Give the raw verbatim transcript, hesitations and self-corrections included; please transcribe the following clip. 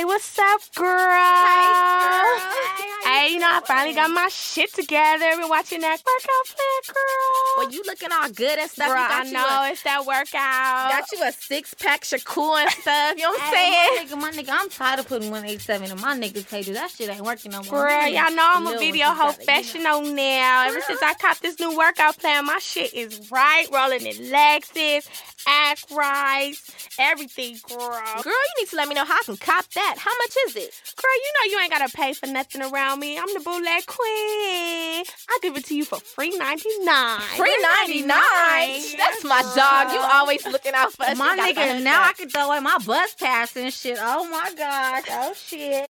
Hey, what's up, girl? Hey, girl. Hey, you know, I finally got my shit together. Been watching that workout plan, girl. Well, you looking all good and stuff. Girl, you got I you know. A, it's that workout. got you a six-pack Shakur and stuff. You know what I'm Hey, saying? my nigga, my nigga, I'm tired of putting one eighty-seven in my niggas' pages. That shit ain't working no more. Girl, Niggas y'all know I'm a little video ones, you gotta, professional now. Ever since I copped this new workout plan, my shit is right. Rolling in Lexus, act right, everything, girl. Girl, you need to let me know how I can cop that. How much is it? Girl, you know you ain't gotta pay for nothing around me. I'm the bootleg queen. I'll give it to you for free ninety-nine. Free ninety-nine. That's my dog. You always looking out for us. My You gotta nigga, hook now up. I can throw away my bus pass and shit. Oh my gosh. Oh shit.